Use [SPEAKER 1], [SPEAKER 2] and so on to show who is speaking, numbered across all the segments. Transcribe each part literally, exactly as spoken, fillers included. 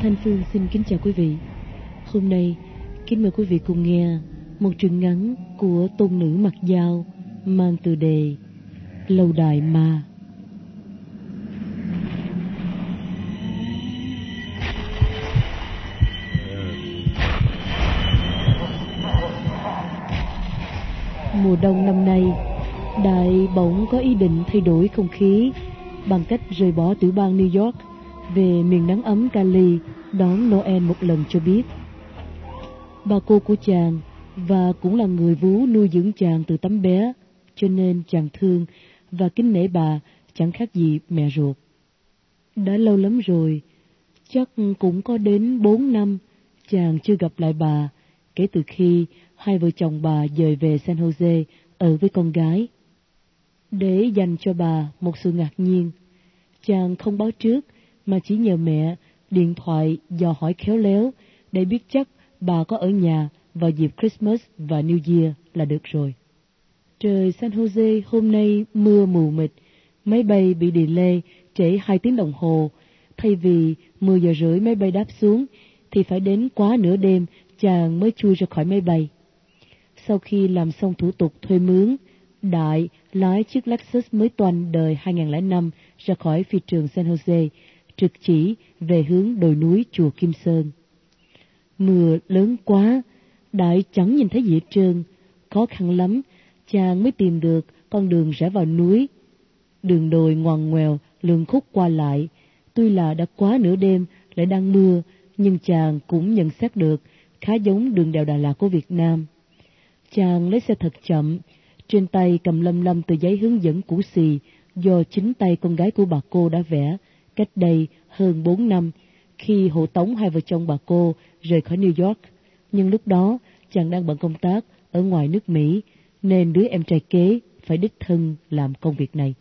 [SPEAKER 1] Thanh Phương xin kính chào quý vị. Hôm nay, kính mời quý vị cùng nghe một truyện ngắn của tôn nữ mặc dao mang tựa đề Lâu Đài Ma. Mùa đông năm nay, Đại bỗng có ý định thay đổi không khí bằng cách rời bỏ tiểu bang New York về miền nắng ấm Cali đón Noel một lần cho biết. Bà cô của chàng và cũng là người vú nuôi dưỡng chàng từ tấm bé, cho nên chàng thương và kính nể bà chẳng khác gì mẹ ruột. Đã lâu lắm rồi, chắc cũng có đến bốn năm chàng chưa gặp lại bà, kể từ khi hai vợ chồng bà dời về San Jose ở với con gái. Để dành cho bà một sự ngạc nhiên, chàng không báo trước mà chỉ nhờ mẹ điện thoại dò hỏi khéo léo để biết chắc bà có ở nhà vào dịp Christmas và New Year là được rồi. Trời San Jose hôm nay mưa mù mịt, máy bay bị delay trễ hai tiếng đồng hồ. Thay vì mười giờ rưỡi máy bay đáp xuống thì phải đến quá nửa đêm chàng mới chui ra khỏi máy bay. Sau khi làm xong thủ tục thuê mướn, Đại lái chiếc Lexus mới toanh đời hai không không năm ra khỏi phi trường San Jose, trực chỉ về hướng đồi núi chùa Kim Sơn. Mưa lớn quá, Đại chẳng nhìn thấy gì hết trơn. Khó khăn lắm, chàng mới tìm được con đường rẽ vào núi. Đường đồi ngoằn ngoèo, lường khúc qua lại. Tuy là đã quá nửa đêm, lại đang mưa, nhưng chàng cũng nhận xét được khá giống đường đèo Đà Lạt của Việt Nam. Chàng lấy xe thật chậm, trên tay cầm lâm lâm tờ giấy hướng dẫn cũ xì do chính tay con gái của bà cô đã vẽ cách đây hơn bốn năm, khi hộ tống hai vợ chồng bà cô rời khỏi New York. Nhưng lúc đó chàng đang bận công tác ở ngoài nước Mỹ, nên đứa em trai kế phải đích thân làm công việc này.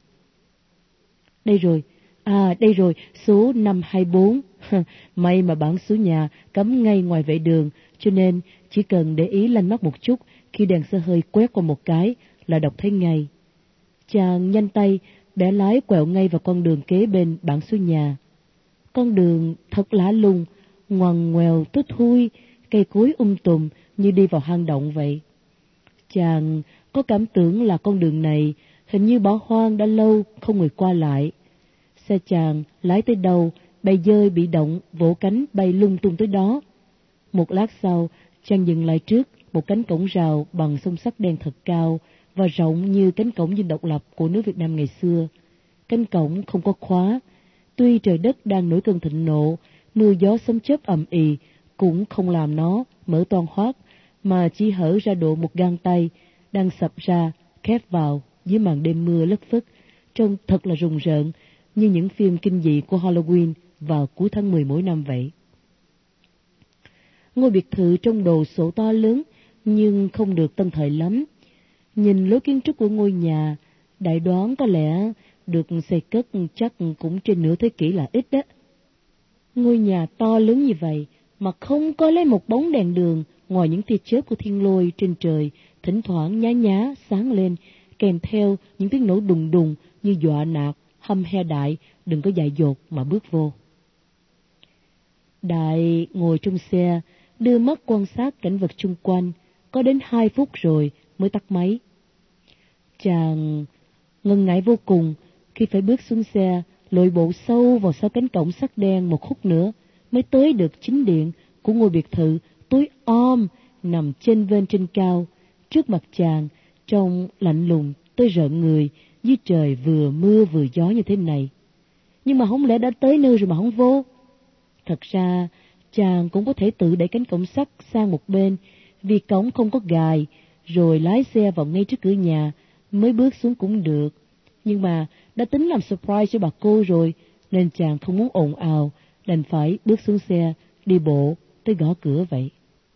[SPEAKER 1] Đây rồi, à đây rồi, số năm hai bốn. May mà bảng số nhà cắm ngay ngoài vệ đường, cho nên chỉ cần để ý lanh mắt một chút khi đèn xe hơi quét qua một cái là đọc thấy ngay. Chàng nhanh tay bẻ lái quẹo ngay vào con đường kế bên bảng số nhà. Con đường thật lạ lùng, ngoằn ngoèo tối thui, cây cối um tùm như đi vào hang động vậy. Chàng có cảm tưởng là con đường này hình như bỏ hoang đã lâu không người qua lại. Xe chàng lái tới đâu, bầy dơi bị động vỗ cánh bay lung tung tới đó. Một lát sau, chàng dừng lại trước một cánh cổng rào bằng xông sắt đen thật cao và rộng như cánh cổng dinh độc lập của nước Việt Nam ngày xưa. Cánh cổng không có khóa. Tuy trời đất đang nổi cơn thịnh nộ, mưa gió sấm chớp ầm ĩ cũng không làm nó mở toang hoác, mà chỉ hở ra độ một gang tay, đang sập ra, khép vào dưới màn đêm mưa lất phất, trông thật là rùng rợn, như những phim kinh dị của Halloween vào cuối tháng mười mỗi năm vậy. Ngôi biệt thự trong đồ sộ to lớn, nhưng không được tân thời lắm. Nhìn lối kiến trúc của ngôi nhà, Đại đoán có lẽ được xây cất chắc cũng trên nửa thế kỷ là ít đó. Ngôi nhà to lớn như vậy mà không có lấy một bóng đèn đường ngoài những tia chớp của thiên lôi trên trời, thỉnh thoảng nhá nhá sáng lên, kèm theo những tiếng nổ đùng đùng như dọa nạt, hăm he Đại đừng có dại dột mà bước vô. Đại ngồi trong xe, đưa mắt quan sát cảnh vật chung quanh, có đến hai phút rồi mới tắt máy. Chàng ngần ngại vô cùng khi phải bước xuống xe, lội bộ sâu vào sau cánh cổng sắt đen một khúc nữa mới tới được chính điện của ngôi biệt thự tối om nằm chênh vênh trên cao. Trước mặt chàng trông lạnh lùng tới rợn người, dưới trời vừa mưa vừa gió như thế này. Nhưng mà không lẽ đã tới nơi rồi mà không vô? Thật ra chàng cũng có thể tự đẩy cánh cổng sắt sang một bên, vì cổng không có gài, rồi lái xe vào ngay trước cửa nhà mới bước xuống cũng được. Nhưng mà đã tính làm surprise cho bà cô rồi, nên chàng không muốn ồn ào, đành phải bước xuống xe, đi bộ tới gõ cửa vậy.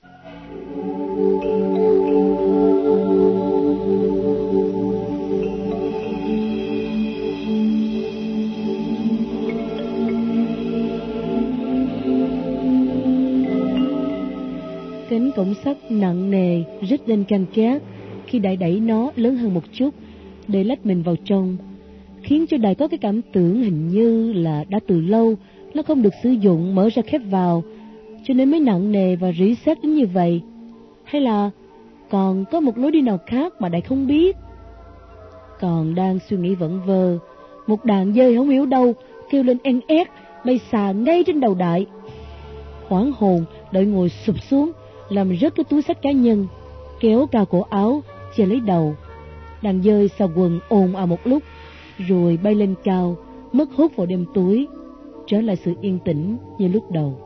[SPEAKER 1] Cánh cổng sắt nặng nề rít lên can cát khi Đại đẩy nó lớn hơn một chút để lách mình vào trong, khiến cho Đại có cái cảm tưởng hình như là đã từ lâu nó không được sử dụng mở ra khép vào, cho nên mới nặng nề và rỉ sét đến như vậy. Hay là còn có một lối đi nào khác mà đại không biết? Còn đang suy nghĩ vẩn vơ, một đàn dơi không hiểu đâu kêu lên en ét, bay xà ngay trên đầu đại. Hoảng hồn, đợi ngồi sụp xuống, làm rớt cái túi xách cá nhân, kéo cao cổ áo che lấy đầu. Đàn dơi xà quần ồn ào một lúc, rồi bay lên cao, mất hút vào đêm tối, trở lại sự yên tĩnh như lúc đầu.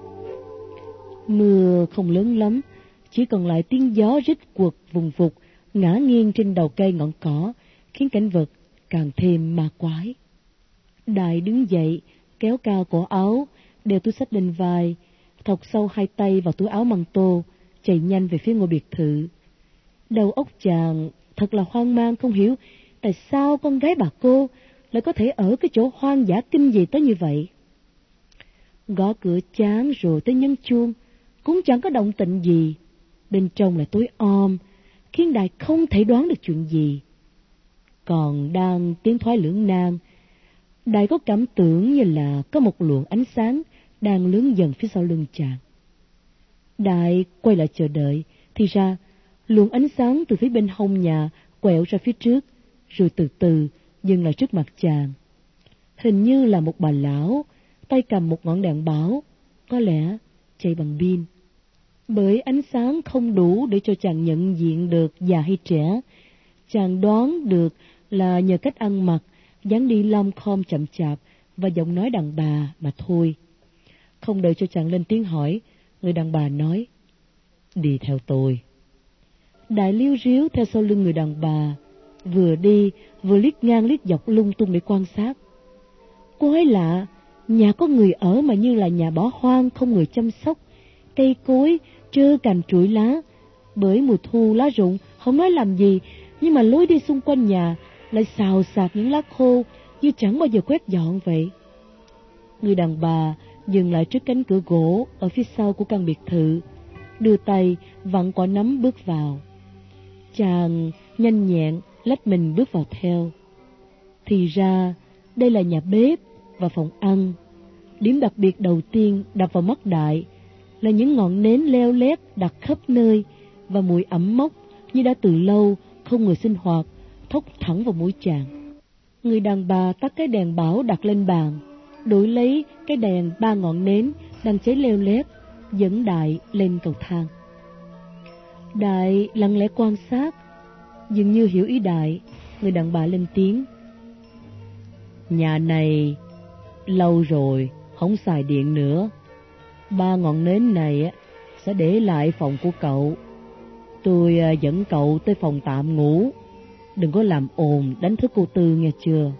[SPEAKER 1] Mưa không lớn lắm, chỉ còn lại tiếng gió rít quật vùng vụt ngã nghiêng trên đầu cây ngọn cỏ, khiến cảnh vật càng thêm ma quái. Đại đứng dậy, kéo cao cổ áo, đeo túi xách lên vai, thọc sâu hai tay vào túi áo măng tô, chạy nhanh về phía ngôi biệt thự. Đầu óc chàng thật là hoang mang, không hiểu tại sao con gái bà cô lại có thể ở cái chỗ hoang dã kinh dị tới như vậy. Gõ cửa chán rồi tới nhấn chuông, cũng chẳng có động tĩnh gì. Bên trong lại tối om, khiến Đại không thể đoán được chuyện gì. Còn đang tiến thoái lưỡng nan, Đại có cảm tưởng như là có một luồng ánh sáng đang lướn dần phía sau lưng chàng. Đại quay lại chờ đợi, thì ra luồng ánh sáng từ phía bên hông nhà quẹo ra phía trước, rồi từ từ dừng lại trước mặt chàng. Hình như là một bà lão, tay cầm một ngọn đèn báo, có lẽ chạy bằng pin. Bởi ánh sáng không đủ để cho chàng nhận diện được già hay trẻ, chàng đoán được là nhờ cách ăn mặc, dáng đi lom khom chậm chạp và giọng nói đàn bà mà thôi. Không đợi cho chàng lên tiếng hỏi, người đàn bà nói, đi theo tôi. Đại liếu ríu theo sau lưng người đàn bà, vừa đi vừa liếc ngang liếc dọc lung tung để quan sát. Quái lạ, nhà có người ở mà như là nhà bỏ hoang không người chăm sóc, cây cối trơ cành trụi lá. Bởi mùa thu lá rụng không nói làm gì, nhưng mà lối đi xung quanh nhà lại xào xạc những lá khô như chẳng bao giờ quét dọn vậy. Người đàn bà dừng lại trước cánh cửa gỗ ở phía sau của căn biệt thự, đưa tay vặn quả nắm bước vào. Chàng nhanh nhẹn lách mình bước vào theo. Thì ra đây là nhà bếp và phòng ăn. Điểm đặc biệt đầu tiên đập vào mắt Đại là những ngọn nến leo lét đặt khắp nơi và mùi ẩm mốc như đã từ lâu không người sinh hoạt thốc thẳng vào mũi chàng. Người đàn bà tắt cái đèn bảo đặt lên bàn, đổi lấy cái đèn ba ngọn nến đang cháy leo lét, dẫn Đại lên cầu thang. Đại lặng lẽ quan sát, dường như hiểu ý Đại. Người đàn bà lên tiếng, nhà này lâu rồi không xài điện nữa, ba ngọn nến này sẽ để lại phòng của cậu. Tôi dẫn cậu tới phòng tạm ngủ, đừng có làm ồn đánh thức cô Tư nghe chưa.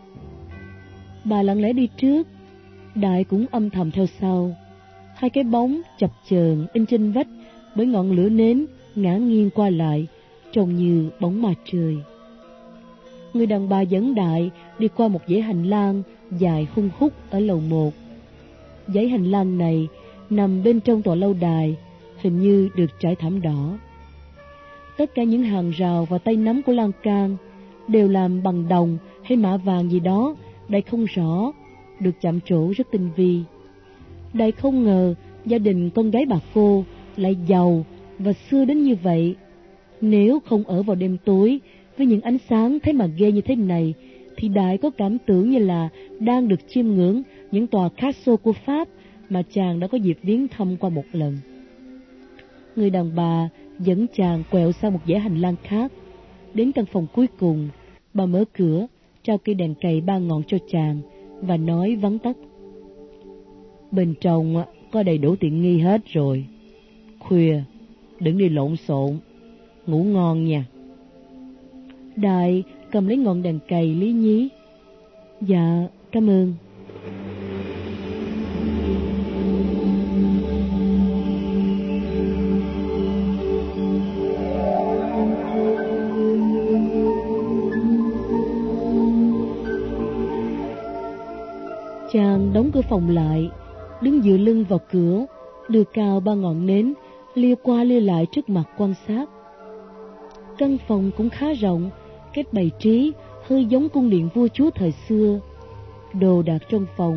[SPEAKER 1] Bà lặng lẽ đi trước, Đại cũng âm thầm theo sau. Hai cái bóng chập chờn in trên vách bởi ngọn lửa nến ngả nghiêng qua lại, trông như bóng ma trời. Người đàn bà dẫn Đại đi qua một dãy hành lang dài hun hút ở lầu một. Dãy hành lang này nằm bên trong tòa lâu đài, hình như được trải thảm đỏ. Tất cả những hàng rào và tay nắm của lan can đều làm bằng đồng hay mạ vàng gì đó, Đại không rõ, được chạm trổ rất tinh vi. Đại không ngờ gia đình con gái bà cô lại giàu và xưa đến như vậy. Nếu không ở vào đêm tối với những ánh sáng thấy mà ghê như thế này, thì Đại có cảm tưởng như là đang được chiêm ngưỡng những tòa castle của Pháp mà chàng đã có dịp viếng thăm qua một lần. Người đàn bà dẫn chàng quẹo sang một dãy hành lang khác. Đến căn phòng cuối cùng, bà mở cửa, trao cây đèn cầy ba ngọn cho chàng và nói vắn tắt, bên trong có đầy đủ tiện nghi hết rồi. Khuya đừng đi lộn xộn, ngủ ngon nha. Đại cầm lấy ngọn đèn cầy lý nhí, dạ cảm ơn. Chàng đóng cửa phòng lại, đứng dựa lưng vào cửa, đưa cao ba ngọn nến, lia qua lia lại trước mặt quan sát. Căn phòng cũng khá rộng, cách bày trí hơi giống cung điện vua chúa thời xưa. Đồ đạc trong phòng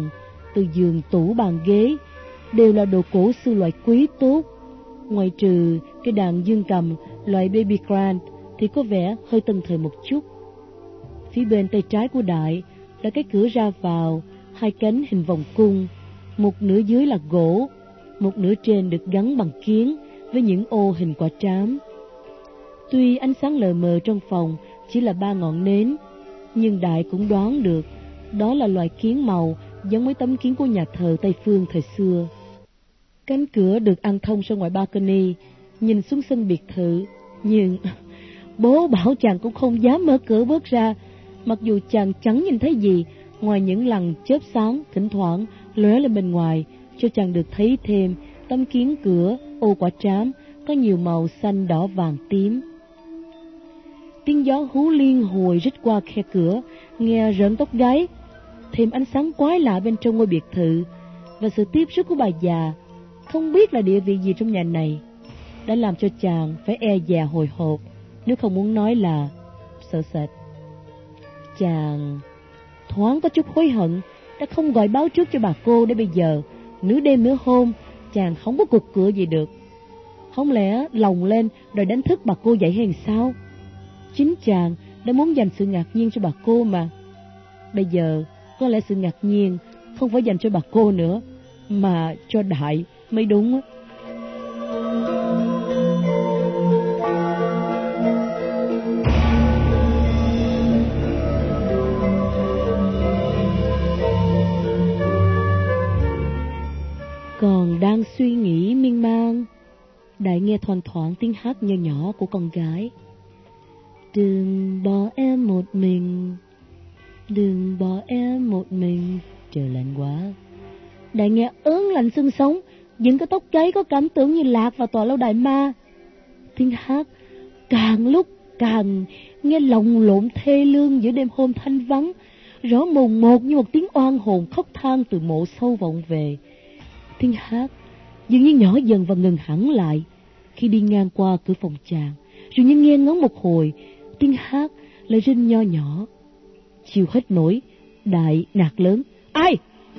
[SPEAKER 1] từ giường, tủ, bàn, ghế đều là đồ cổ xưa loại quý tốt. Ngoài trừ cái đàn dương cầm loại baby grand thì có vẻ hơi tân thời một chút. Phía bên tay trái của Đại là cái cửa ra vào, hai cánh hình vòng cung, một nửa dưới là gỗ, một nửa trên được gắn bằng kiếng với những ô hình quả trám. Tuy ánh sáng lờ mờ trong phòng chỉ là ba ngọn nến, nhưng Đại cũng đoán được đó là loại kiếng màu giống mấy tấm kiếng của nhà thờ Tây Phương thời xưa. Cánh cửa được ăn thông ra ngoài balcony, nhìn xuống sân biệt thự, nhưng bố bảo chàng cũng không dám mở cửa bước ra, mặc dù chàng chẳng nhìn thấy gì ngoài những lằn chớp sáng thỉnh thoảng lóe lên bên ngoài, cho chàng được thấy thêm tấm kiếng cửa ô quả trám có nhiều màu xanh, đỏ, vàng, tím. Tiếng gió hú liên hồi rít qua khe cửa, nghe rợn tóc gáy. Thêm ánh sáng quái lạ bên trong ngôi biệt thự và sự tiếp sức của bà già, không biết là địa vị gì trong nhà này, đã làm cho chàng phải e dè hồi hộp, nếu không muốn nói là sợ sệt. Chàng thoáng có chút hối hận đã không gọi báo trước cho bà cô, để bây giờ nửa đêm nửa hôm chàng không có cuộc cửa gì được. Không lẽ lồng lên rồi đánh thức bà cô dậy hay sao? Chính chàng đã muốn dành sự ngạc nhiên cho bà cô mà. Bây giờ có lẽ sự ngạc nhiên không phải dành cho bà cô nữa, mà cho Đại mới đúng á. Còn đang suy nghĩ miên man, Đại nghe thoang thoảng tiếng hát nho nhỏ của con gái. Đừng bỏ em một mình, đừng bỏ em một mình, trời lạnh quá. Đại nghe ớn lạnh xương sống, những cái tóc gáy có cảm tưởng như lạc vào tòa lâu đài ma. Tiếng hát càng lúc càng nghe lồng lộn thê lương giữa đêm hôm thanh vắng, rõ mồn một như một tiếng oan hồn khóc than từ mộ sâu vọng về. Tiếng hát dường như nhỏ dần và ngừng hẳn lại khi đi ngang qua cửa phòng chàng, rồi như nghe ngóng một hồi, tiếng hát lại rinh nho nhỏ. Chịu hết nổi, Đại nạt lớn: Ai?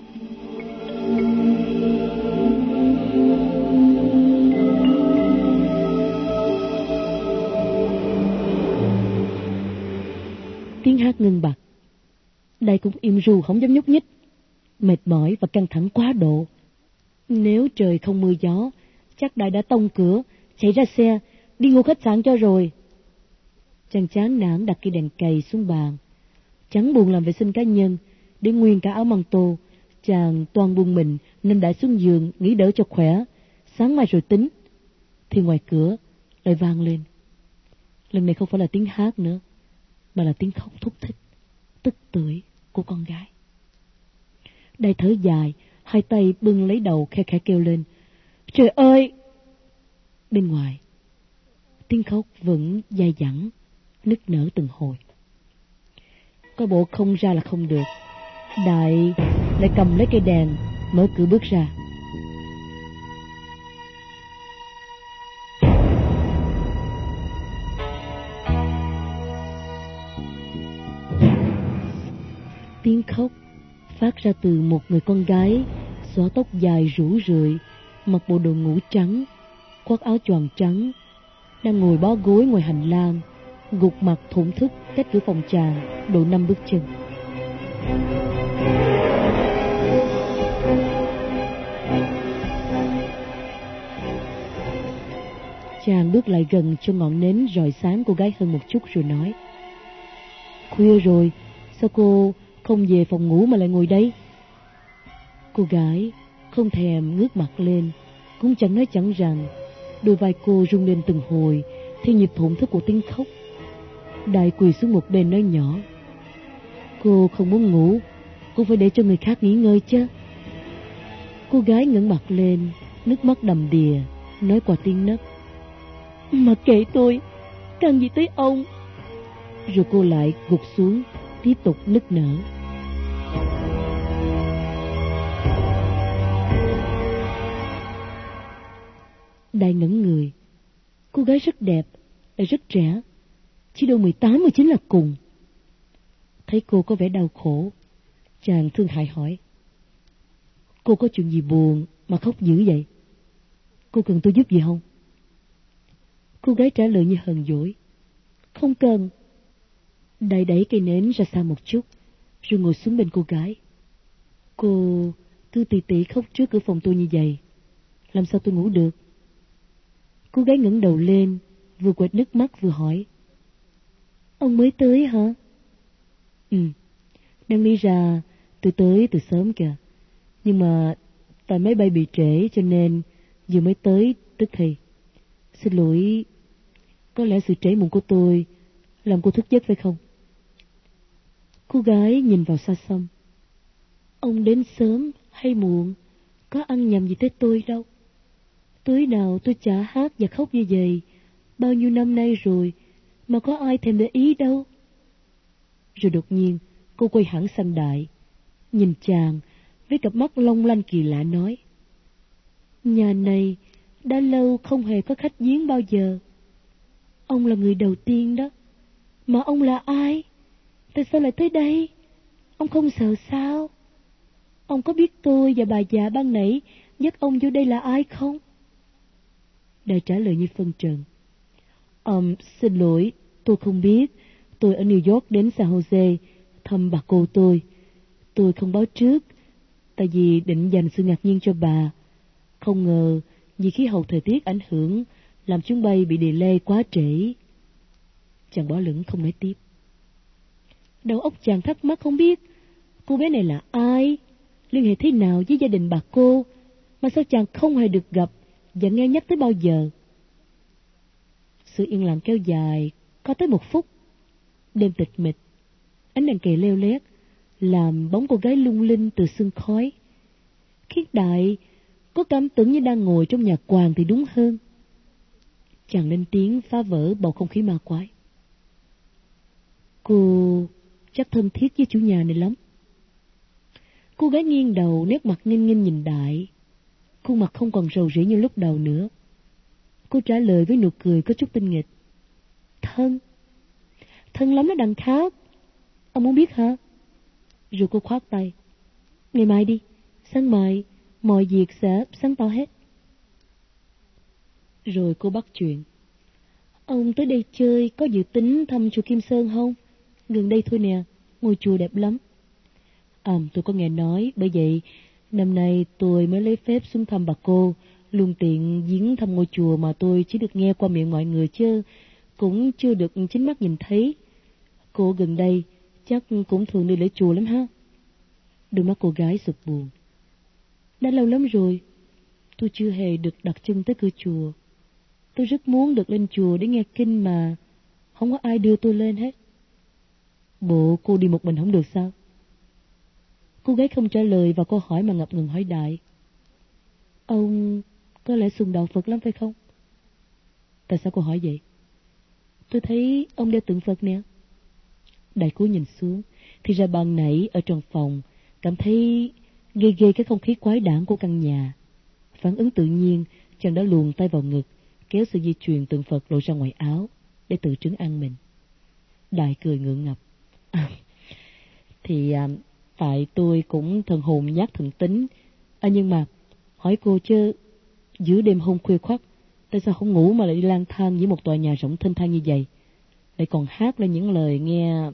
[SPEAKER 1] Tiếng hát ngưng bặt. Đại cũng im ru không dám nhúc nhích, mệt mỏi và căng thẳng quá độ. Nếu trời không mưa gió, chắc Đại đã tông cửa, chạy ra xe, đi ngủ khách sạn cho rồi. Chàng chán nản đặt cây đèn cầy xuống bàn, chẳng buồn làm vệ sinh cá nhân, để nguyên cả áo măng tô. Chàng toàn buông mình nên Đại xuống giường nghỉ đỡ cho khỏe, sáng mai rồi tính. Thì ngoài cửa lại vang lên. Lần này không phải là tiếng hát nữa, mà là tiếng khóc thúc thích, tức tưởi của con gái. Đại thở dài, hai tay bưng lấy đầu, khe khẽ kêu lên: Trời ơi! Bên ngoài, tiếng khóc vẫn dai dẳng, nức nở từng hồi. Coi bộ không ra là không được, Đại lại cầm lấy cây đèn, mở cửa bước ra. Tiếng khóc phát ra từ một người con gái xõa tóc dài rủ rượi, mặc bộ đồ ngủ trắng, khoác áo choàng trắng, đang ngồi bó gối ngoài hành lang, gục mặt thổn thức cách cửa phòng chàng độ năm bước chân. Chàng bước lại gần cho ngọn nến rọi sáng cô gái hơn một chút rồi nói: Khuya rồi, sao cô không về phòng ngủ mà lại ngồi đây? Cô gái không thèm ngước mặt lên, cũng chẳng nói chẳng rằng. Đôi vai cô rung lên từng hồi theo nhịp thổn thức của tiếng khóc. Đại quỳ xuống một bên nói nhỏ: Cô không muốn ngủ cũng phải để cho người khác nghỉ ngơi chứ. Cô gái ngẩng mặt lên, nước mắt đầm đìa, nói qua tiếng nấc: Mặc kệ tôi, cần gì tới ông. Rồi cô lại gục xuống, tiếp tục nức nở. Đại ngẩn người. Cô gái rất đẹp, lại rất trẻ, chỉ đâu mười tám, mười chín là cùng. Thấy cô có vẻ đau khổ, chàng thương hại hỏi: Cô có chuyện gì buồn mà khóc dữ vậy? Cô cần tôi giúp gì không? Cô gái trả lời như hờn dỗi. Không cần. Đại đẩy cây nến ra xa một chút, rồi ngồi xuống bên cô gái. Cô cứ tỉ tỉ khóc trước cửa phòng tôi như vậy, làm sao tôi ngủ được? Cô gái ngẩng đầu lên, vừa quệt nước mắt vừa hỏi. Ông mới tới hả? Ừ, đang đi ra, tôi tới từ sớm kìa. Nhưng mà tại máy bay bị trễ cho nên vừa mới tới tức thì. Xin lỗi, có lẽ sự trễ muộn của tôi làm cô thức giấc phải không? Cô gái nhìn vào xa xăm. Ông đến sớm hay muộn có ăn nhầm gì tới tôi đâu. Tối nào tôi chả hát và khóc như vậy bao nhiêu năm nay rồi, mà có ai thèm để ý đâu. Rồi đột nhiên cô quay hẳn sang Đại, nhìn chàng với cặp mắt long lanh kỳ lạ nói. Nhà này đã lâu không hề có khách viếng bao giờ. Ông là người đầu tiên đó. Mà ông là ai? Tại sao lại tới đây? Ông không sợ sao? Ông có biết tôi và bà già ban nãy dắt ông vô đây là ai không? Đại trả lời như phân trần. Um, xin lỗi, tôi không biết. Tôi ở New York đến San Jose thăm bà cô tôi. Tôi không báo trước, tại vì định dành sự ngạc nhiên cho bà. Không ngờ vì khí hậu thời tiết ảnh hưởng làm chuyến bay bị delay quá trễ. Chàng bỏ lửng không nói tiếp. Đầu óc chàng thắc mắc không biết cô bé này là ai, liên hệ thế nào với gia đình bà cô, mà sao chàng không hề được gặp và nghe nhắc tới bao giờ. Sự yên lặng kéo dài có tới một phút. Đêm tịch mịch, ánh đèn kề leo lét làm bóng cô gái lung linh từ sương khói, khiến Đại có cảm tưởng như đang ngồi trong nhà quàng thì đúng hơn. Chàng lên tiếng phá vỡ bầu không khí ma quái. Cô chắc thân thiết với chủ nhà này lắm. Cô gái nghiêng đầu, nét mặt nghênh nghênh nhìn Đại. Khuôn mặt không còn rầu rĩ như lúc đầu nữa. Cô trả lời với nụ cười có chút tinh nghịch. Thân. Thân lắm nó đằng khác. Ông muốn biết hả? Rồi cô khoát tay. Ngày mai đi, sáng mai mọi việc sẽ sáng tỏ hết. Rồi cô bắt chuyện. Ông tới đây chơi có dự tính thăm chùa Kim Sơn không? Gần đây thôi nè, ngôi chùa đẹp lắm. À, tôi có nghe nói, bởi vậy năm nay tôi mới lấy phép xuống thăm bà cô, luôn tiện viếng thăm ngôi chùa mà tôi chỉ được nghe qua miệng mọi người chứ cũng chưa được chính mắt nhìn thấy. Cô gần đây chắc cũng thường đi lễ chùa lắm ha? Đôi mắt cô gái sụp buồn. Đã lâu lắm rồi tôi chưa hề được đặt chân tới cửa chùa. Tôi rất muốn được lên chùa để nghe kinh mà không có ai đưa tôi lên hết. Bộ cô đi một mình không được sao? Cô gái không trả lời vào câu hỏi mà ngập ngừng hỏi Đại. Ông có lẽ sùng đạo Phật lắm phải không? Tại sao cô hỏi vậy? Tôi thấy ông đeo tượng Phật nè. Đại cúi nhìn xuống, thì ra ban nãy ở trong phòng cảm thấy ghê ghê cái không khí quái đản của căn nhà. Phản ứng tự nhiên, chàng đã luồn tay vào ngực, kéo sợi dây chuyền tượng Phật lộ ra ngoài áo để tự trấn an mình. Đại cười ngượng ngập. À, thì à, tại tôi cũng thần hồn nhát thần tính. À, nhưng mà hỏi cô chứ, giữa đêm hôm khuya khoắt, tại sao không ngủ mà lại đi lang thang với một tòa nhà rộng thênh thang như vậy, lại còn hát lên những lời nghe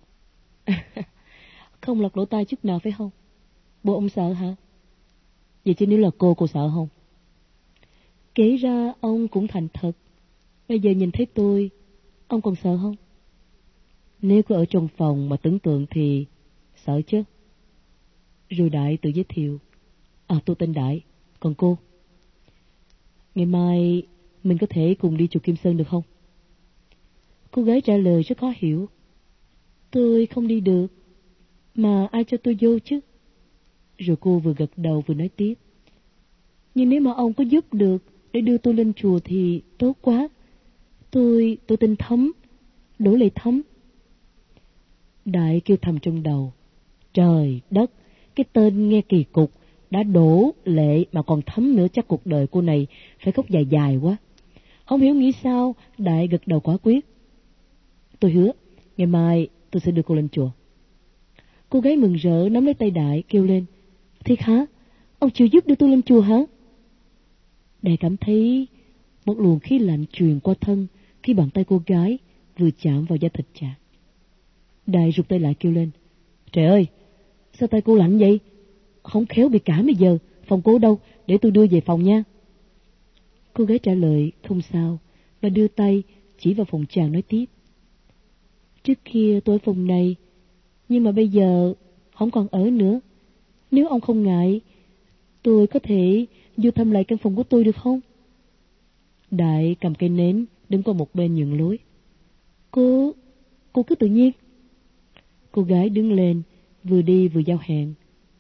[SPEAKER 1] không lọt lỗ tai chút nào phải không? Bộ ông sợ hả? Vậy chứ nếu là cô, cô sợ không? Kể ra ông cũng thành thật. Bây giờ nhìn thấy tôi, ông còn sợ không? Nếu có ở trong phòng mà tưởng tượng thì sợ chứ. Rồi Đại tự giới thiệu. À, tôi tên Đại, còn cô? Ngày mai mình có thể cùng đi chùa Kim Sơn được không? Cô gái trả lời rất khó hiểu. Tôi không đi được, mà ai cho tôi vô chứ? Rồi cô vừa gật đầu vừa nói tiếp. Nhưng nếu mà ông có giúp được để đưa tôi lên chùa thì tốt quá. Tôi, tôi tên Thấm, Đỗ Lệ Thấm. Đại kêu thầm trong đầu. Trời đất, cái tên nghe kỳ cục, đã Đỗ Lệ mà còn Thấm nữa, chắc cuộc đời cô này phải khóc dài dài quá. Không hiểu nghĩ sao, Đại gật đầu quả quyết. Tôi hứa, ngày mai tôi sẽ đưa cô lên chùa. Cô gái mừng rỡ nắm lấy tay Đại kêu lên. Thiệt hả? ông chịu giúp đưa tôi lên chùa hả? Đại cảm thấy một luồng khí lạnh truyền qua thân khi bàn tay cô gái vừa chạm vào da thịt chàng. Đại rụt tay lại kêu lên: Trời ơi, sao tay cô lạnh vậy? Không khéo bị cảm bây giờ. Phòng cô đâu, để tôi đưa về phòng nha. Cô gái trả lời không sao và đưa tay chỉ vào phòng chàng nói tiếp: Trước kia tôi ở phòng này, nhưng mà bây giờ không còn ở nữa. Nếu ông không ngại, tôi có thể vô thăm lại căn phòng của tôi được không? Đại cầm cây nến đứng qua một bên nhường lối. Cô, cô cứ tự nhiên. Cô gái đứng lên, vừa đi vừa giao hẹn.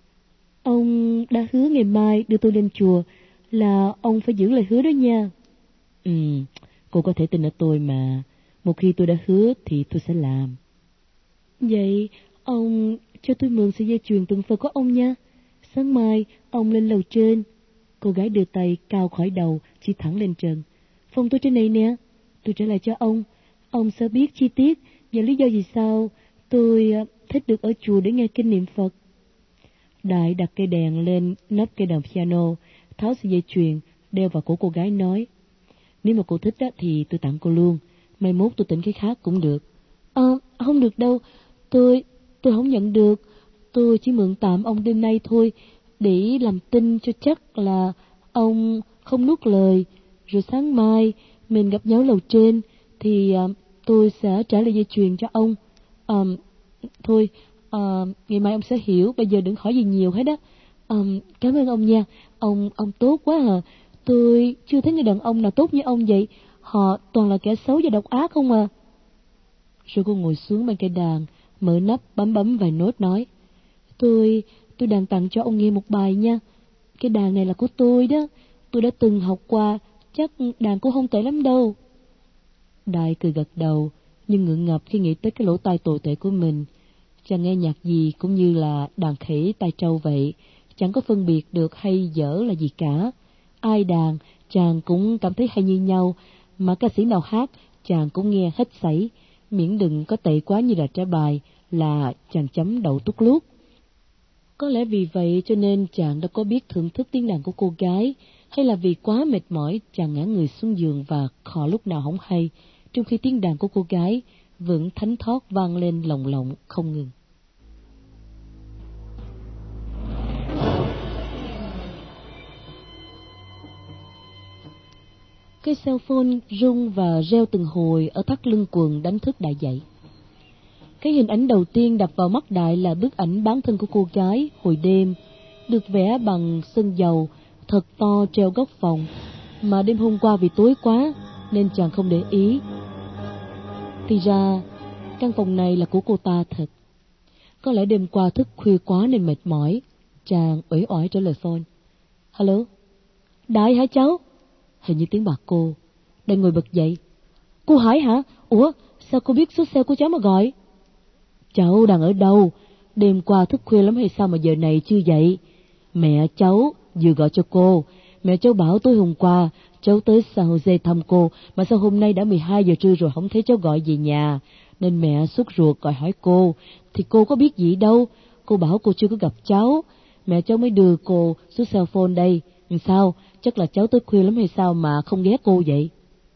[SPEAKER 1] Ông đã hứa ngày mai đưa tôi lên chùa, là ông phải giữ lời hứa đó nha. Ừ, cô có thể tin ở tôi mà. Một khi tôi đã hứa thì tôi sẽ làm. Vậy ông cho tôi mượn sợi dây chuyền từng Phật của ông nha. Sáng mai ông lên lầu trên. Cô gái đưa tay cao khỏi đầu, chỉ thẳng lên trần. Phòng tôi trên này nè, tôi trả lại cho ông. Ông sẽ biết chi tiết và lý do vì sao tôi thích được ở chùa để nghe kinh niệm Phật. Đại đặt cây đèn lên nắp cây đàn piano, tháo sợi dây chuyền đeo vào cổ cô gái nói: Nếu mà cô thích á, thì tôi tặng cô luôn. Mai mốt tôi tỉnh cái khác cũng được. Ờ, à, không được đâu. Tôi, tôi không nhận được. Tôi chỉ mượn tạm ông đêm nay thôi, để làm tin cho chắc là ông không nuốt lời. Rồi sáng mai mình gặp nhau lầu trên thì uh, tôi sẽ trả lời dây chuyền cho ông. Um, thôi, uh, ngày mai ông sẽ hiểu. Bây giờ đừng hỏi gì nhiều hết á. Um, cảm ơn ông nha. Ông ông tốt quá à. Tôi chưa thấy người đàn ông nào tốt như ông vậy. Họ toàn là kẻ xấu và độc ác không à. Rồi cô ngồi xuống bên cây đàn, mở nắp bấm bấm vài nốt nói: Tôi, tôi đàn tặng cho ông nghe một bài nha. Cái đàn này là của tôi đó. Tôi đã từng học qua, chắc đàn cũng không tệ lắm đâu. Đại cười gật đầu, nhưng ngượng ngập khi nghĩ tới cái lỗ tai tồi tệ của mình. Chàng nghe nhạc gì cũng như là đàn khỉ tai trâu vậy, chẳng có phân biệt được hay dở là gì cả. Ai đàn, chàng cũng cảm thấy hay như nhau, mà ca sĩ nào hát, chàng cũng nghe hết sảy, miễn đừng có tệ quá như là trả bài là chàng chấm đậu tút lút. Có lẽ vì vậy cho nên chàng đã có biết thưởng thức tiếng đàn của cô gái, hay là vì quá mệt mỏi chàng ngã người xuống giường và khò lúc nào không hay, trong khi tiếng đàn của cô gái vẫn thánh thót vang lên lồng lộng không ngừng. Cái cell phone rung và reo từng hồi ở thắt lưng quần đánh thức Đại dậy. Cái hình ảnh đầu tiên đập vào mắt Đại là bức ảnh bán thân của cô gái hồi đêm, được vẽ bằng sơn dầu thật to treo góc phòng, mà đêm hôm qua vì tối quá nên chàng không để ý. Thì ra căn phòng này là của cô ta thật. Có lẽ đêm qua thức khuya quá nên mệt mỏi, chàng uể oải trả lời phone. Hello, Đại hả cháu? Hình như tiếng bà cô. Đại ngồi bật dậy. Cô Hải hả? Ủa, sao cô biết số xe của cháu mà gọi? Cháu đang ở đâu? Đêm qua thức khuya lắm hay sao mà giờ này chưa dậy? Mẹ cháu vừa gọi cho cô. Mẹ cháu bảo tối hôm qua cháu tới San Jose thăm cô, mà sao hôm nay đã mười hai giờ trưa rồi không thấy cháu gọi về nhà, nên mẹ sốt ruột gọi hỏi cô. Thì cô có biết gì đâu. Cô bảo cô chưa có gặp cháu. Mẹ cháu mới đưa cô số cell phone đây. Sao? Chắc là cháu tới khuya lắm hay sao mà không ghé cô vậy?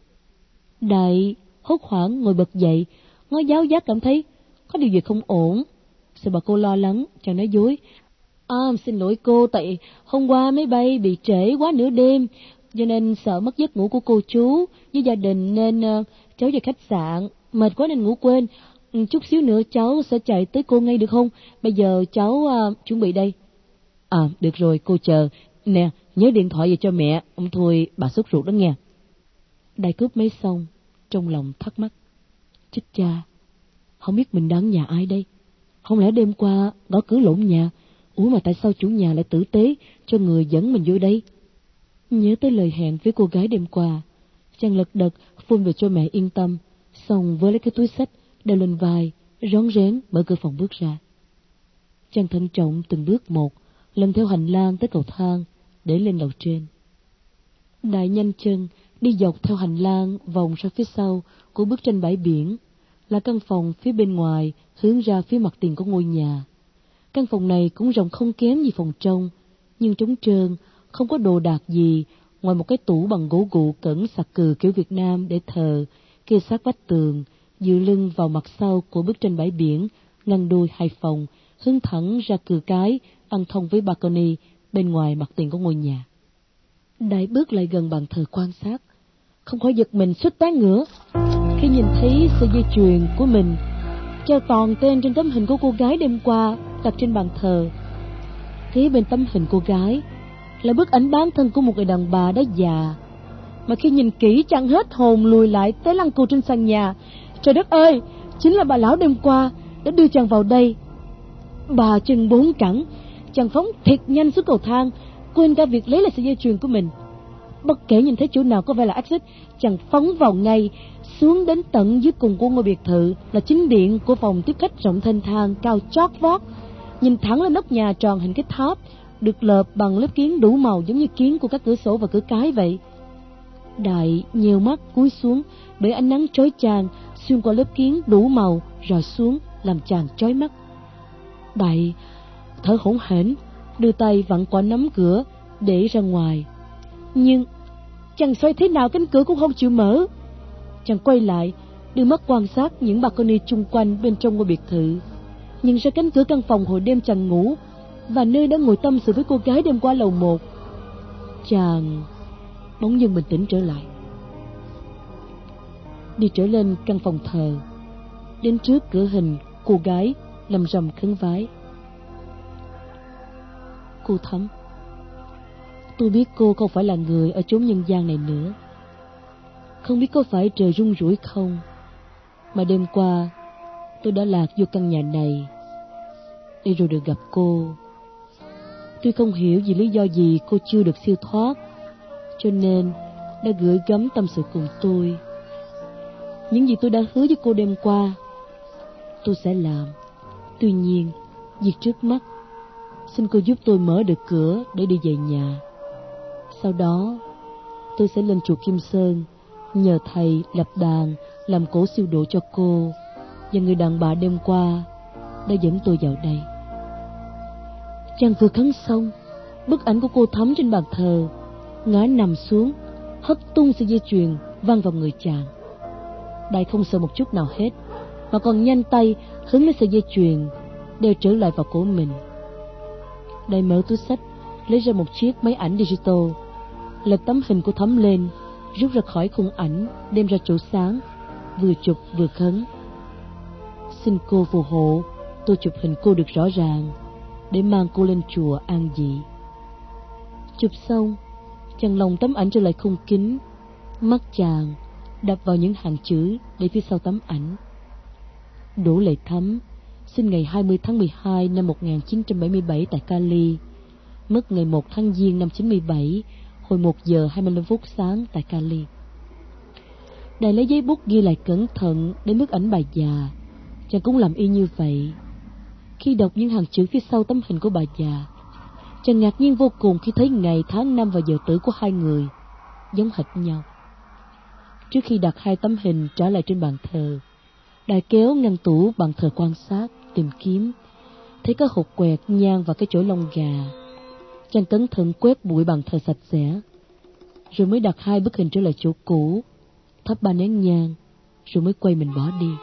[SPEAKER 1] Đại hốt hoảng ngồi bật dậy, ngó giáo giác cảm thấy có điều gì không ổn. Sợ bà cô lo lắng, chàng nói dối. À, xin lỗi cô, tại hôm qua máy bay bị trễ quá nửa đêm, cho nên sợ mất giấc ngủ của cô chú với gia đình nên uh, cháu về khách sạn, mệt quá nên ngủ quên. Chút xíu nữa cháu sẽ chạy tới cô ngay được không? Bây giờ cháu uh, chuẩn bị đây. À, được rồi, cô chờ. Nè, nhớ điện thoại về cho mẹ, ông thôi bà sốt ruột đó nghe. Đại cướp máy xong, trong lòng thắc mắc. Chết cha, không biết mình đang nhà ai đây? Không lẽ đêm qua gõ cửa lộn nhà? Ủa mà tại sao chủ nhà lại tử tế cho người dẫn mình vô đây? Nhớ tới lời hẹn với cô gái đêm qua, chàng lật đật phun về cho mẹ yên tâm, xong với lấy cái túi xách đeo lên vai, rón rén mở cửa phòng bước ra. Chàng thận trọng từng bước một, lần theo hành lang tới cầu thang để lên lầu trên. Đại nhanh chân đi dọc theo hành lang vòng ra phía sau của bức tranh bãi biển, là căn phòng phía bên ngoài hướng ra phía mặt tiền của ngôi nhà. Căn phòng này cũng rộng không kém gì phòng trong, nhưng trống trơn, không có đồ đạc gì ngoài một cái tủ bằng gỗ gụ cẩn sặc cừ kiểu Việt Nam để thờ, kê sát vách tường, dựa lưng vào mặt sau của bức tranh bãi biển, ngăn đôi hai phòng, hướng thẳng ra cửa cái, ăn thông với balcony bên ngoài mặt tiền của ngôi nhà. Đại bước lại gần bàn thờ quan sát, không khỏi giật mình suýt té ngửa khi nhìn thấy sợi dây chuyền của mình treo toàn tên trên tấm hình của cô gái đêm qua đặt trên bàn thờ. Kế bên tấm hình cô gái là bức ảnh bán thân của một người đàn bà đã già, mà khi nhìn kỹ chẳng hết hồn lùi lại té lăn cù trên sàn nhà. Trời đất ơi, chính là bà lão đêm qua đã đưa chàng vào đây. Bà chừng bốn cẳng, chàng phóng thiệt nhanh xuống cầu thang, quên cả việc lấy lại sợi dây chuyền của mình. Bất kể nhìn thấy chỗ nào có vẻ là exit, chàng phóng vào ngay, xuống đến tận dưới cùng của ngôi biệt thự là chính điện của phòng tiếp khách rộng thênh thang cao chót vót, nhìn thẳng lên nóc nhà tròn hình cái tháp được lợp bằng lớp kiến đủ màu giống như kiến của các cửa sổ và cửa cái vậy. Đại nheo mắt cúi xuống bởi ánh nắng chói chang xuyên qua lớp kiến đủ màu rọi xuống làm chàng chói mắt. Đại thở hổn hển, đưa tay vặn quả nắm cửa để ra ngoài, nhưng chàng xoay thế nào cánh cửa cũng không chịu mở. Chàng quay lại, đưa mắt quan sát những balcony chung quanh bên trong ngôi biệt thự, nhìn ra cánh cửa căn phòng hồi đêm chàng ngủ và nơi đã ngồi tâm sự với cô gái đêm qua lầu một. Chàng bỗng dưng bình tĩnh trở lại, đi trở lên căn phòng thờ, đến trước cửa hình cô gái lầm rầm khấn vái. Cô Thắm, tôi biết cô không phải là người ở chốn nhân gian này nữa. Không biết có phải trời rung rủi không, mà đêm qua tôi đã lạc vô căn nhà này để rồi được gặp cô. Tôi không hiểu vì lý do gì cô chưa được siêu thoát, cho nên đã gửi gắm tâm sự cùng tôi. Những gì tôi đã hứa với cô đêm qua tôi sẽ làm. Tuy nhiên, việc trước mắt, xin cô giúp tôi mở được cửa để đi về nhà. Sau đó tôi sẽ lên chùa Kim Sơn, nhờ thầy lập đàn làm cổ siêu độ cho cô và người đàn bà đêm qua đã dẫn tôi vào đây. Chàng vừa khấn xong, bức ảnh của cô Thắm trên bàn thờ ngã nằm xuống, hất tung sợi dây chuyền văng vào người chàng. Đại không sợ một chút nào hết, mà còn nhanh tay hứng lấy sợi dây chuyền đeo trở lại vào cổ mình. Đại mở túi xách, lấy ra một chiếc máy ảnh digital, lật tấm hình của Thắm lên, rút ra khỏi khung ảnh, đem ra chỗ sáng, vừa chụp vừa khấn. Xin cô phù hộ tôi chụp hình cô được rõ ràng, để mang cô lên chùa an dị. Chụp xong, chàng lồng tấm ảnh trở lại khung kính, mắt chàng đập vào những hàng chữ để phía sau tấm ảnh. Đỗ Lệ Thắm, sinh ngày hai mươi tháng mười hai năm một nghìn chín trăm bảy mươi bảy tại Cali, mất ngày một tháng Giêng năm chín mươi bảy, hồi một giờ hai mươi lăm phút sáng tại Cali. Đại lấy giấy bút ghi lại cẩn thận đến bức ảnh bà già. Chàng cũng làm y như vậy. Khi đọc những hàng chữ phía sau tấm hình của bà già, chàng ngạc nhiên vô cùng khi thấy ngày, tháng, năm và giờ tử của hai người giống hệt nhau. Trước khi đặt hai tấm hình trả lại trên bàn thờ, Đại kéo ngăn tủ bàn thờ quan sát, tìm kiếm, thấy có hột quẹt, nhang và cái chổi lông gà. Chàng cẩn thận quét bụi bàn thờ sạch sẽ, rồi mới đặt hai bức hình trở lại chỗ cũ, thắp ba nén nhang, rồi mới quay mình bỏ đi.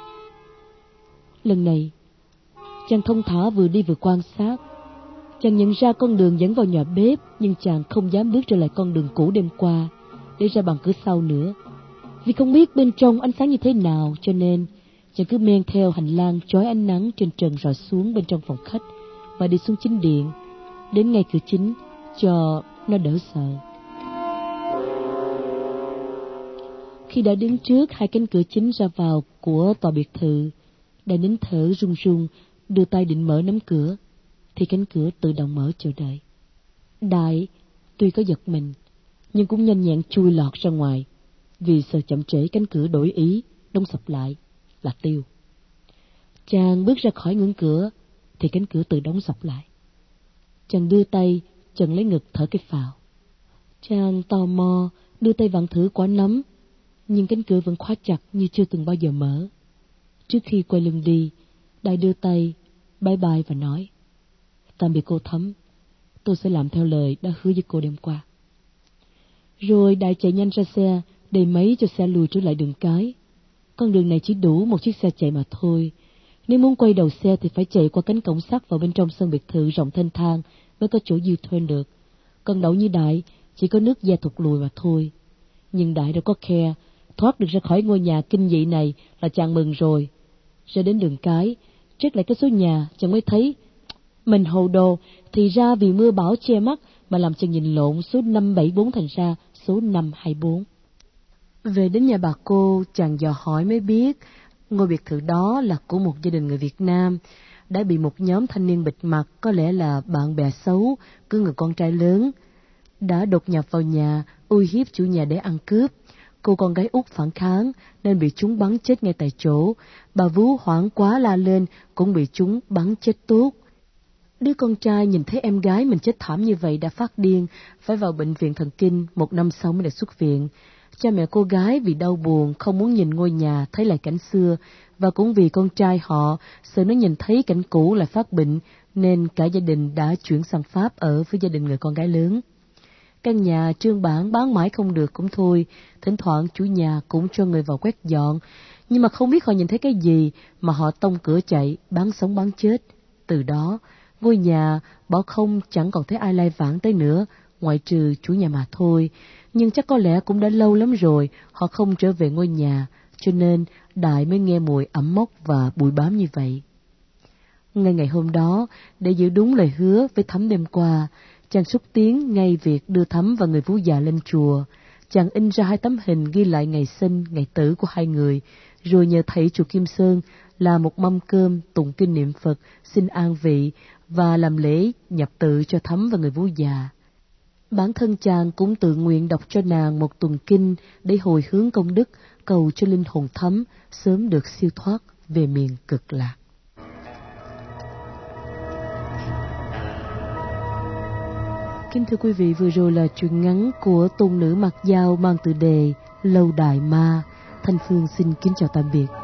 [SPEAKER 1] Lần này, chàng thông thả vừa đi vừa quan sát. Chàng nhận ra con đường dẫn vào nhà bếp, nhưng chàng không dám bước trở lại con đường cũ đêm qua để ra bằng cửa sau nữa, vì không biết bên trong ánh sáng như thế nào, cho nên chàng cứ men theo hành lang chói ánh nắng trên trần rọi xuống bên trong phòng khách và đi xuống chính điện, đến ngay cửa chính cho nó đỡ sợ. Khi đã đứng trước hai cánh cửa chính ra vào của tòa biệt thự, Đại nín thở run run, đưa tay định mở nắm cửa, thì cánh cửa tự động mở chờ đợi. Đại tuy có giật mình, nhưng cũng nhanh nhẹn chui lọt ra ngoài, vì sợ chậm trễ cánh cửa đổi ý, đóng sập lại là tiêu. Chàng bước ra khỏi ngưỡng cửa, thì cánh cửa tự đóng sập lại. Chàng đưa tay chần lấy ngực thở cái phào. Chàng tò mò đưa tay vặn thử quả nắm, nhưng cánh cửa vẫn khóa chặt như chưa từng bao giờ mở. Trước khi quay lưng đi, Đại đưa tay bye bye và nói: Tạm biệt cô Thắm, tôi sẽ làm theo lời đã hứa với cô đêm qua. Rồi Đại chạy nhanh ra xe, đầy máy cho xe lùi trở lại đường cái. Con đường này chỉ đủ một chiếc xe chạy mà thôi. Nếu muốn quay đầu xe thì phải chạy qua cánh cổng sắt vào bên trong sân biệt thự rộng thênh thang mới có chỗ U-turn được. Còn Đậu như Đại chỉ có nước da thụt lùi mà thôi. Nhưng Đại đâu có khe, thoát được ra khỏi ngôi nhà kinh dị này là chàng mừng rồi. Ra đến đường cái, check lại cái số nhà, chàng mới thấy mình hồ đồ, thì ra vì mưa bão che mắt mà làm chàng nhìn lộn số năm bảy bốn thành ra số năm hai bốn. Về đến nhà bà cô, chàng dò hỏi mới biết ngôi biệt thự đó là của một gia đình người Việt Nam, đã bị một nhóm thanh niên bịt mặt, có lẽ là bạn bè xấu, cứ người con trai lớn, đã đột nhập vào nhà, uy hiếp chủ nhà để ăn cướp. Cô con gái út phản kháng nên bị chúng bắn chết ngay tại chỗ. Bà vú hoảng quá la lên cũng bị chúng bắn chết tốt. Đứa con trai nhìn thấy em gái mình chết thảm như vậy đã phát điên, phải vào bệnh viện thần kinh, một năm sau mới được xuất viện. Cha mẹ cô gái vì đau buồn không muốn nhìn ngôi nhà thấy lại cảnh xưa, và cũng vì con trai họ sợ nó nhìn thấy cảnh cũ lại phát bệnh, nên cả gia đình đã chuyển sang Pháp ở với gia đình người con gái lớn. Căn nhà trương bản bán mãi không được cũng thôi, thỉnh thoảng chủ nhà cũng cho người vào quét dọn, nhưng mà không biết họ nhìn thấy cái gì mà họ tông cửa chạy, bán sống bán chết. Từ đó, ngôi nhà bỏ không chẳng còn thấy ai lai vãng tới nữa, ngoại trừ chủ nhà mà thôi. Nhưng chắc có lẽ cũng đã lâu lắm rồi họ không trở về ngôi nhà, cho nên Đại mới nghe mùi ẩm mốc và bụi bám như vậy. Ngay ngày hôm đó, để giữ đúng lời hứa với Thắm đêm qua, chàng xúc tiến ngay việc đưa Thắm và người vú già lên chùa. Chàng in ra hai tấm hình ghi lại ngày sinh, ngày tử của hai người, rồi nhờ thầy chùa Kim Sơn làm một mâm cơm, tụng kinh niệm Phật, xin an vị và làm lễ nhập tự cho Thắm và người vú già. Bản thân chàng cũng tự nguyện đọc cho nàng một tuần kinh để hồi hướng công đức, cầu cho linh hồn Thắm sớm được siêu thoát về miền cực lạc. Kính thưa quý vị, vừa rồi là truyện ngắn của tôn nữ Mặc Dao mang tựa đề Lâu Đài Ma. Thanh Phương xin kính chào tạm biệt.